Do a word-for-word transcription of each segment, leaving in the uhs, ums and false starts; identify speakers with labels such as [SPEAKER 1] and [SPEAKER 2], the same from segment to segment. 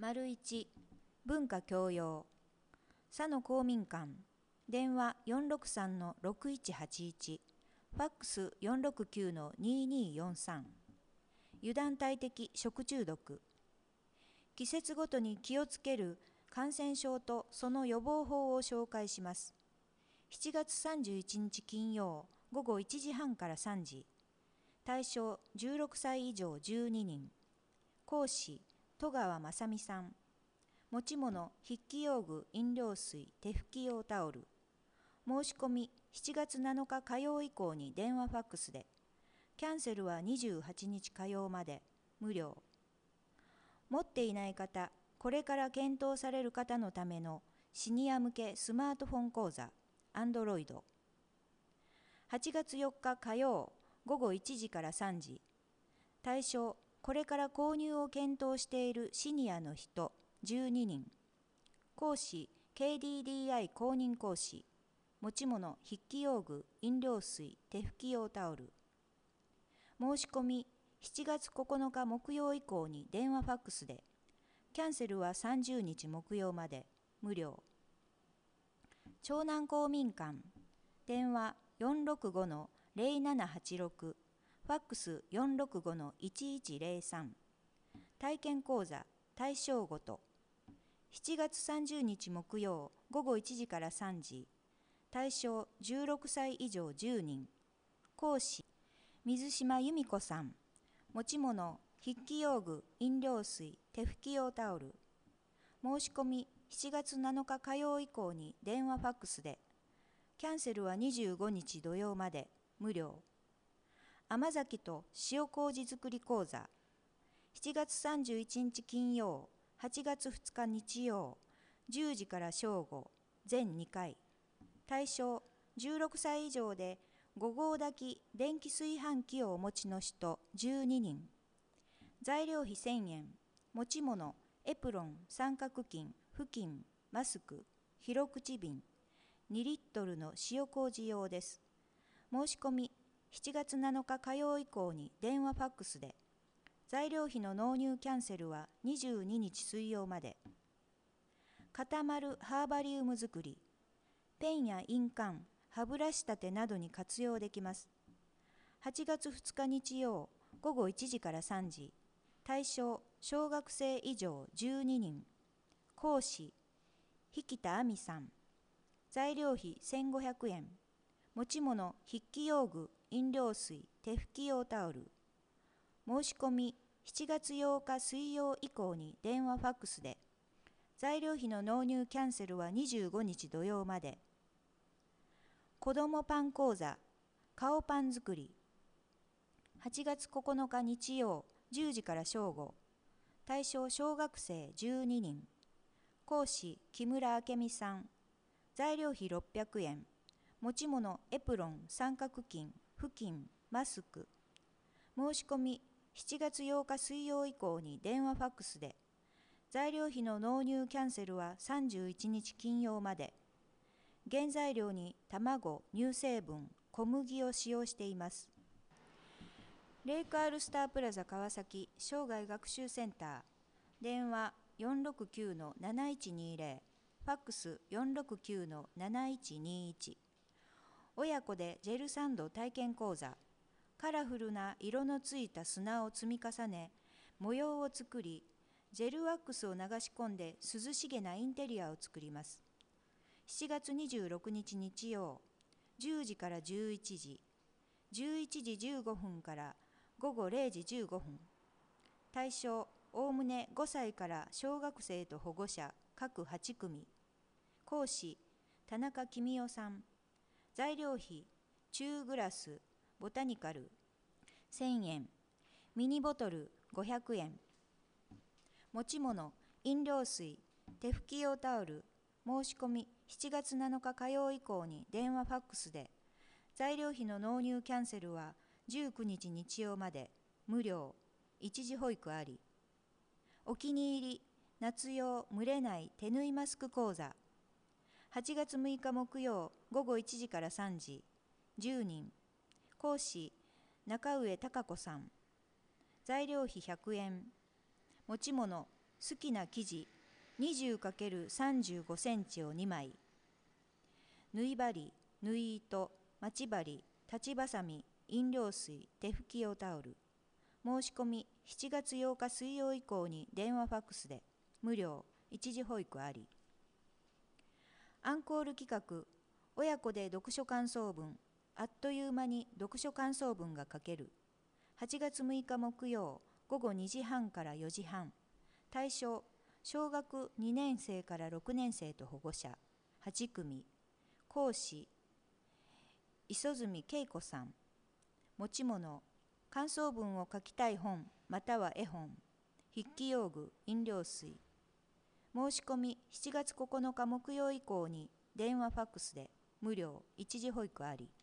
[SPEAKER 1] 丸一、文化教養。佐野公民館。電話 よんろくさんのろくいちはちいち。ファックス よんろくきゅうのにによんさん。油断大敵食中毒。季節ごとに気をつける感染症とその予防法を紹介します。しちがつさんじゅういちにち金曜午後いちじはんからさんじ。対象じゅうろくさい以上じゅうににん。講師戸川正美さん。持ち物筆記用具、飲料水、手拭き用タオル。申し込みしちがつなのか火曜以降に電話ファックスで。キャンセルはにじゅうはちにち火曜まで無料。持っていない方、これから検討される方のためのシニア向けスマートフォン講座 Android。はちがつよっか火曜午後いちじからさんじ。対象これから購入を検討しているシニアの人じゅうににん。講師 ケーディーディーアイ 公認講師。持ち物筆記用具、飲料水、手拭き用タオル。申し込みしちがつここのか木曜以降に電話ファックスで。キャンセルはさんじゅうにち木曜まで無料。長南公民館。電話 よんろくごのぜろななはちろく。ファックス よんろくごのいちいちぜろさん。体験講座対象ごと。しちがつさんじゅうにち木曜午後いちじからさんじ。対象じゅうろくさい以上じゅうにん。講師水島由美子さん。持ち物筆記用具、飲料水、手拭き用タオル。申し込みしちがつなのか火曜以降に電話ファックスで。キャンセルはにじゅうごにち土曜まで無料。甘酒と塩麹作り講座。しちがつさんじゅういちにち金曜、はちがつふつか日曜、じゅうじから正午、全にかい。対象じゅうろくさい以上でごごう炊き電気炊飯器をお持ちの人じゅうににん。材料費せんえん。持ち物エプロン、三角巾、布巾、マスク、広口瓶、にリットルの塩麹用です。申し込みしちがつなのか火曜以降に電話ファックスで。材料費の納入キャンセルはにじゅうににち水曜まで。固まるハーバリウム作り。ペンや印鑑、歯ブラシ立てなどに活用できます。はちがつふつか日曜午後いちじからさんじ。対象小学生以上じゅうににん。講師引田亜美さん。材料費せんごひゃくえん。持ち物筆記用具、飲料水、手拭き用タオル。申し込みしちがつようか水曜以降に電話ファックスで。材料費の納入キャンセルはにじゅうごにち土曜まで。子どもパン講座顔パン作り。はちがつここのか日曜じゅうじから正午。対象小学生じゅうににん。講師木村明美さん。材料費ろっぴゃくえん。持ち物エプロン、三角巾、布巾、マスク。申し込みしちがつようか水曜以降に電話ファックスで。材料費の納入キャンセルはさんじゅういちにち金曜まで。原材料に卵、乳成分、小麦を使用しています。レイクアールスタープラザ川崎生涯学習センター。電話 よんろくきゅうのなないちにぜろ。ファックス よんろくきゅうのなないちにいち。親子でジェルサンド体験講座。カラフルな色のついた砂を積み重ね、模様を作り、ジェルワックスを流し込んで涼しげなインテリアを作ります。しちがつにじゅうろくにち日曜、じゅうじからじゅういちじ、じゅういちじじゅうごふんからごごれいじじゅうごふん。対象おおむねごさいから小学生と保護者各はちくみ。講師田中公代さん。材料費中グラス、ボタニカルせんえん。ミニボトルごひゃくえん。持ち物飲料水、手拭き用タオル。申し込みしちがつなのか火曜以降に電話ファックスで。材料費の納入キャンセルはじゅうくにち日曜まで無料。一時保育あり。お気に入り夏用蒸れない手縫いマスク講座。はちがつむいか木曜午後いちじからさんじ。じゅうにん。講師中上貴子さん。材料費ひゃくえん。持ち物好きな生地 にじゅうかけるさんじゅうご センチをにまい。縫い針、縫い糸、待ち針、立ちばさみ、飲料水、手拭き用タオル。申し込みしちがつようか水曜以降に電話ファックスで無料、一時保育あり。アンコール企画、親子で読書感想文、あっという間に読書感想文が書ける。はちがつむいか木曜、ごごにじはんからよじはん。対象、小学にねんせいからろくねんせいと保護者、はちくみ。講師、磯住恵子さん。持ち物、感想文を書きたい本または絵本、筆記用具、飲料水。申し込みしちがつここのか木曜以降に電話ファックスで無料、一時保育あり。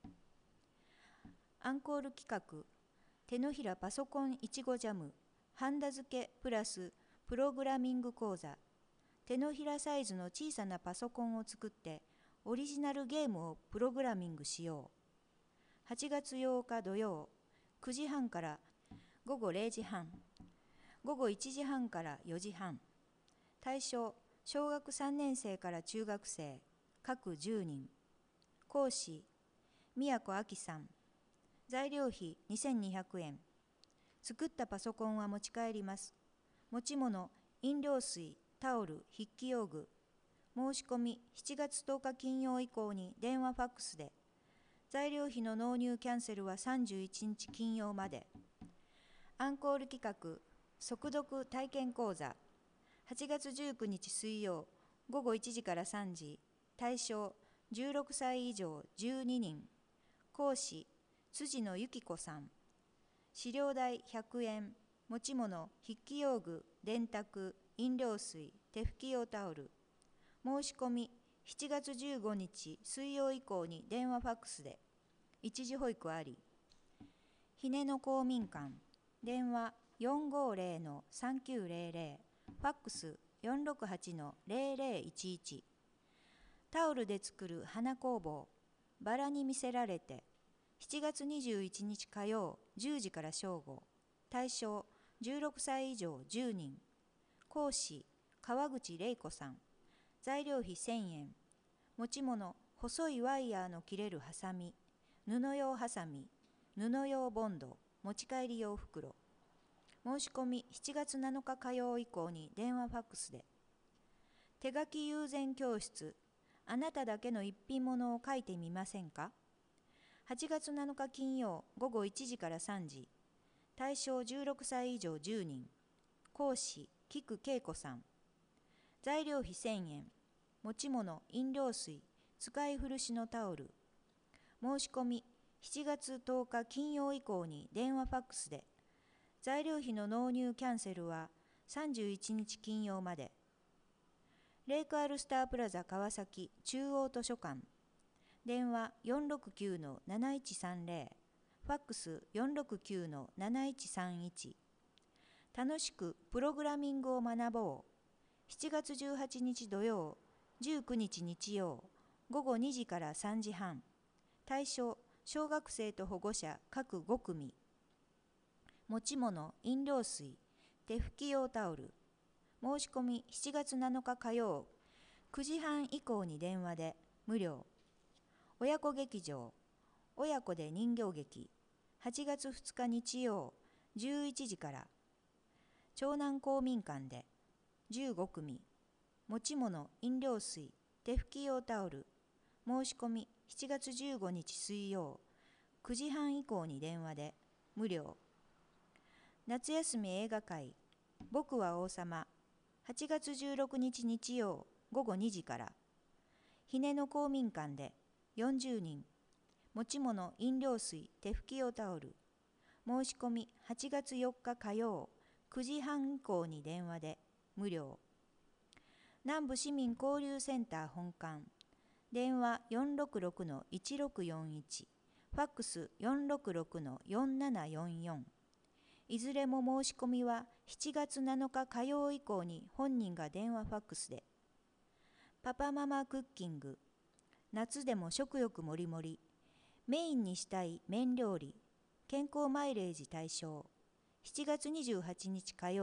[SPEAKER 1] アンコール企画、手のひらパソコンいちごジャム、ハンダ付けプラスプログラミング講座。手のひらサイズの小さなパソコンを作ってオリジナルゲームをプログラミングしよう。はちがつようか土曜、くじはんからごごれいじはん、ごごいちじはんからよじはん。対象、小学さんねんせいから中学生、各じゅうにん。講師、宮古明さん。材料費にせんにひゃくえん。作ったパソコンは持ち帰ります。持ち物、飲料水、タオル、筆記用具。申し込みしちがつとおか金曜以降に電話ファックスで。材料費の納入キャンセルはさんじゅういちにち金曜まで。アンコール企画、速読体験講座。はちがつじゅうくにち水曜、ごごいちじからさんじ。対象、じゅうろくさい以上じゅうににん。講師、辻野由紀子さん。資料代ひゃくえん。持ち物、筆記用具、電卓、飲料水、手拭き用タオル。申し込みしちがつじゅうごにち水曜以降に電話ファックスで。一時保育あり。ひねの公民館。電話 よんごーぜろのさんきゅうぜろぜろ。ファックス よんろくはちのぜろぜろいちいち。タオルで作る花工房。バラに魅せられて。しちがつにじゅういちにち火曜じゅうじから正午。対象じゅうろくさい以上じゅうにん。講師川口玲子さん。材料費せんえん。持ち物、細いワイヤーの切れるハサミ、布用ハサミ、布用ボンド、持ち帰り用袋。申し込みしちがつなのか火曜以降に電話ファックスで。手書き友禅教室、あなただけの一品物を書いてみませんか。はちがつなのか金曜ごごいちじからさんじ。対象じゅうろくさい以上じゅうにん。講師菊恵子さん。材料費せんえん。持ち物、飲料水、使い古しのタオル。申し込みしちがつとおか金曜以降に電話ファックスで。材料費の納入キャンセルはさんじゅういちにち金曜まで。レイクアルスタープラザ川崎中央図書館。電話 よんろくきゅうのなないちさんぜろ。ファックス よんろくきゅうのなないちさんいち。楽しくプログラミングを学ぼう。しちがつじゅうはちにち土曜、じゅうくにち日曜、ごごにじからさんじはん。対象、小学生と保護者各ごくみ。持ち物、飲料水、手拭き用タオル。申し込みしちがつなのか火曜、くじはん以降に電話で無料。親子劇場、親子で人形劇。はちがつふつか日曜、じゅういちじから。長南公民館でじゅうごくみ。持ち物、飲料水、手拭き用タオル。申し込みしちがつじゅうごにち水曜、くじはん以降に電話で無料。夏休み映画会、僕は王様。はちがつじゅうろくにち日曜ごごにじから。ひねの公民館でよんじゅうにん。持ち物、飲料水、手拭き用タオル。申し込みはちがつよっか火曜くじはん以降に電話で無料。南部市民交流センター本館。電話 よんろくろくのいちろくよんいち。ファックス よんろくろくのよんななよんよん。いずれも申し込みはしちがつなのか火曜以降に本人が電話ファックスで。パパママクッキング。夏でも食欲もりもり。メインにしたい麺料理。健康マイレージ対象。しちがつにじゅうはちにち火曜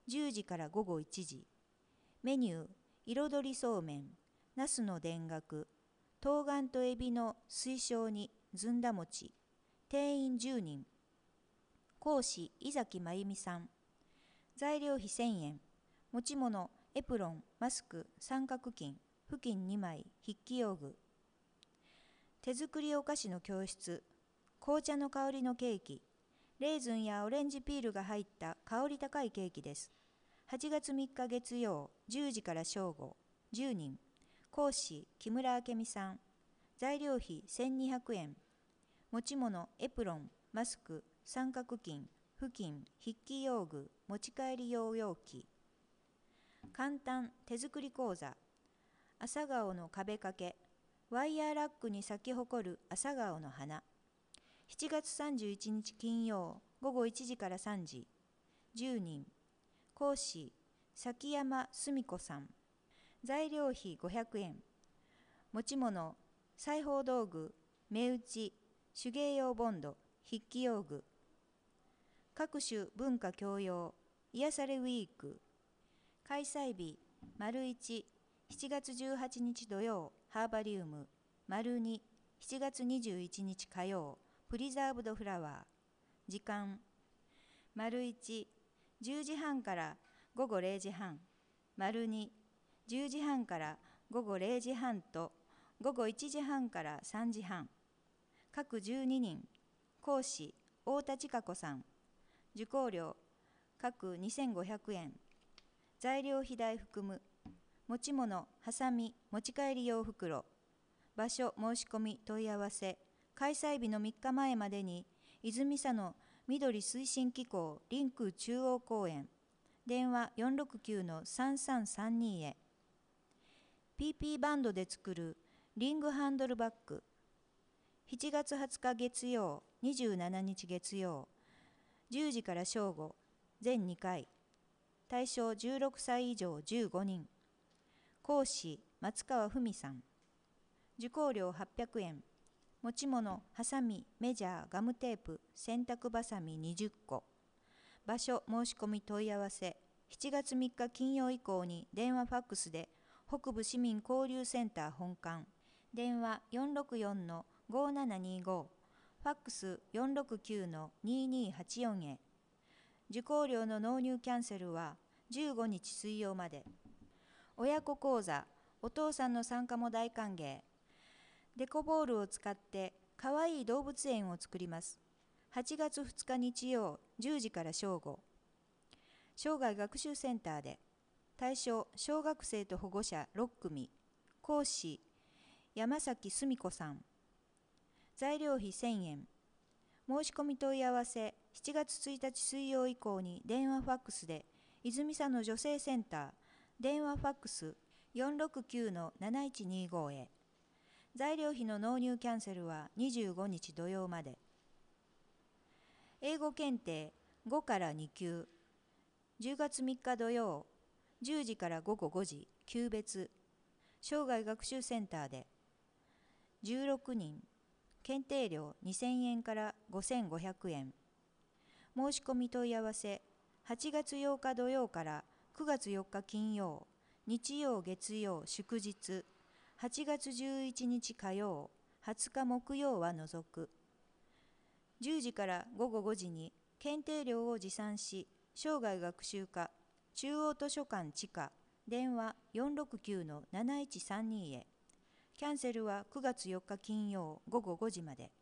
[SPEAKER 1] じゅうじからごごいちじ。メニュー、彩りそうめん、ナスの田楽、冬瓜とエビの水晶煮、ずんだ餅。定員じゅうにん。講師、井崎真由美さん。材料費せんえん。持ち物、エプロン、マスク、三角巾、布巾にまい、筆記用具。手作りお菓子の教室、紅茶の香りのケーキ、レーズンやオレンジピールが入った香り高いケーキです。はちがつみっか月曜、じゅうじから正午、じゅうにん。講師、木村明美さん。材料費せんにひゃくえん。持ち物、エプロン、マスク、三角巾、布巾、筆記用具、持ち帰り用容器。簡単手作り講座。朝顔の壁掛け。ワイヤーラックに咲き誇る朝顔の花。しちがつさんじゅういちにち金曜、ごごいちじからさんじ。じゅうにん。講師、崎山澄子さん。材料費ごひゃくえん。持ち物、裁縫道具、目打ち、手芸用ボンド、筆記用具。各種文化教養、癒されウィーク。開催日、丸いち、しちがつじゅうはちにち土曜、ハーバリウム。丸に、しちがつにじゅういちにち火曜、プリザーブドフラワー。時間、丸いち、じゅうじはんからごごれいじはん。丸に、じゅうじはんからごごれいじはんとごごいちじはんからさんじはん。各じゅうににん。講師、太田千佳子さん。受講料、各にせんごひゃくえん。材料費代含む。持ち物、はさみ、持ち帰り用袋。場所、申し込み、問い合わせ。開催日のみっかまえまでに、泉佐野緑推進機構臨空中央公園。電話 よんろくきゅうのさんさんさんに へ。ピーピー バンドで作るリングハンドルバッグ。しちがつはつか月曜、にじゅうしちにち月曜、じゅうじから正午、全にかい。対象じゅうろくさい以上じゅうごにん。講師、松川文さん。受講料はっぴゃくえん。持ち物、はさみ、メジャー、ガムテープ、洗濯ばさみにじゅっこ。場所、申し込み問い合わせ。しちがつみっか金曜以降に電話ファックスで北部市民交流センター本館。電話 よんろくよんのごななにご。ファックス よんろくきゅうのににはちよん へ。受講料の納入キャンセルはじゅうごにち水曜まで。親子講座、お父さんの参加も大歓迎。デコボールを使ってかわいい動物園を作ります。はちがつふつか日曜、じゅうじから正午。生涯学習センターで。対象、小学生と保護者ろっくみ。講師、山崎澄子さん。材料費せんえん。申し込み問い合わせ、しちがつついたち水曜以降に電話ファックスで、泉佐野女性センター、電話ファックス よんろくきゅうのなないちにご へ。材料費の納入キャンセルはにじゅうごにち土曜まで。英語検定ごからにきゅう。じゅうがつみっか土曜、じゅうじからごごごじ、級別。生涯学習センターで。じゅうろくにん。検定料にせんえんからごせんごひゃくえん。申し込み問い合わせ、はちがつようか土曜からくがつよっか金曜、日曜月曜祝日、はちがつじゅういちにち火曜、はつか木曜は除く。じゅうじからごごごじに検定料を持参し、生涯学習課、中央図書館地下、電話 よんろくきゅうのなないちさんに へ。キャンセルはくがつよっか金曜ごごごじまで。